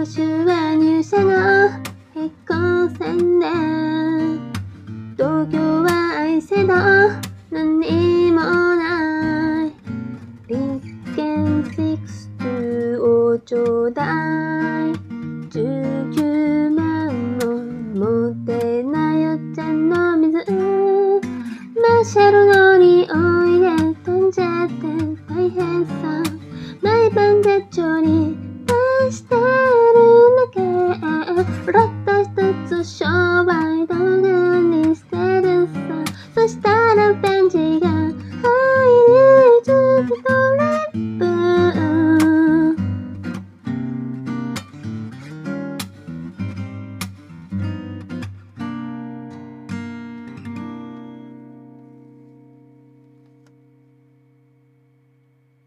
州は入社の平行線で、東京は愛せど何もない。立憲62をちょうだい。19万も持ってないよっちゃんの水、マシャルの匂いで飛んじゃって大変さ。毎晩手帳に出してるだけ。ロット一つ商売だ